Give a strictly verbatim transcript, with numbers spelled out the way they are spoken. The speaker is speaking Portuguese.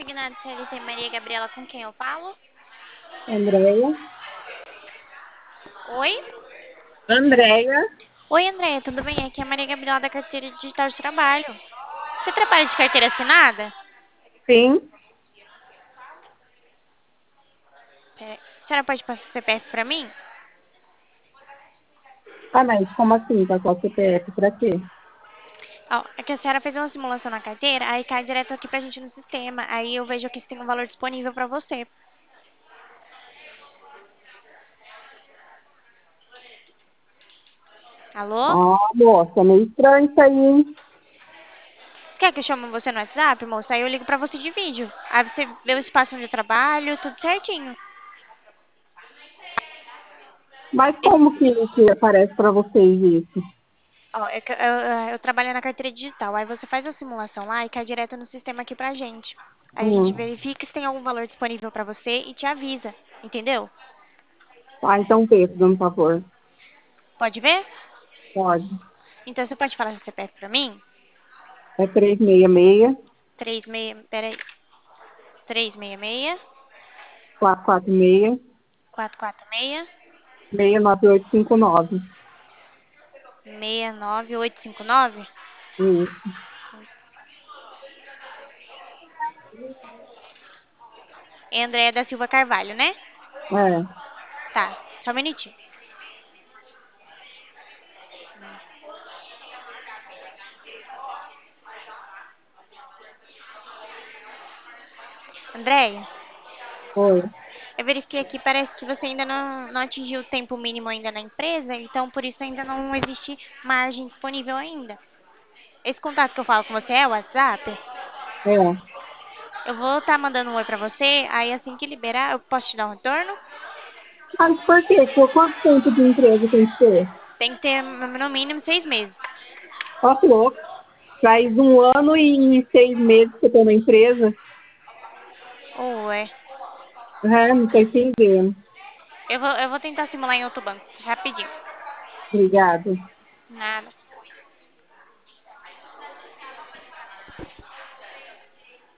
consignado C L T Maria Gabriela, com quem eu falo? Andréia. Oi? Andréia, Oi, Andréia, tudo bem? Aqui é a Maria Gabriela da Carteira Digital de Trabalho. Você trabalha de carteira assinada? sim. Pera- A senhora pode passar o C P F pra mim? Ah, mas como assim? Passar o C P F pra quê? Ó, é que a senhora fez uma simulação na carteira, aí cai direto aqui pra gente no sistema. Aí eu vejo aqui se tem um valor disponível pra você. Alô? Ah, moça, meio estranho isso aí, hein? Quer que eu chame você no WhatsApp, moça? Aí eu ligo pra você de vídeo. Aí você vê o espaço onde eu trabalho, tudo certinho. Mas como que, que aparece pra vocês isso? Ó, é que eu, eu- eu trabalho na carteira digital. Aí você faz a simulação lá e cai direto no sistema aqui pra gente. Aí a gente Hum. verifica se tem algum valor disponível pra você e te avisa. Entendeu? Ah, então vê, por favor. Pode ver? Pode. Então você pode falar seu C P F pra mim? É três seis seis, Três meia, peraí. Três meia meia, quatro quatro seis, quatro quatro meia, seis nove oito cinco nove. meia nove oito cinco nove. Isso. É Andréia da Silva Carvalho, né? É. Tá, só um minutinho. Andréia, Oi. eu verifiquei aqui, parece que você ainda não, não atingiu o tempo mínimo ainda na empresa, então por isso ainda não existe margem disponível ainda. Esse contato que eu falo com você é o WhatsApp? É. Eu vou estar mandando um oi pra você, aí assim que liberar, eu posso te dar um retorno? Mas por quê? Por quanto tempo de empresa tem que ter? Tem que ter no mínimo seis meses. Ó, que louco. Faz um ano e seis meses que eu tô na empresa. Ué. É, não tô entendendo. Eu vou, eu vou tentar simular em outro banco, rapidinho. Obrigada. Nada.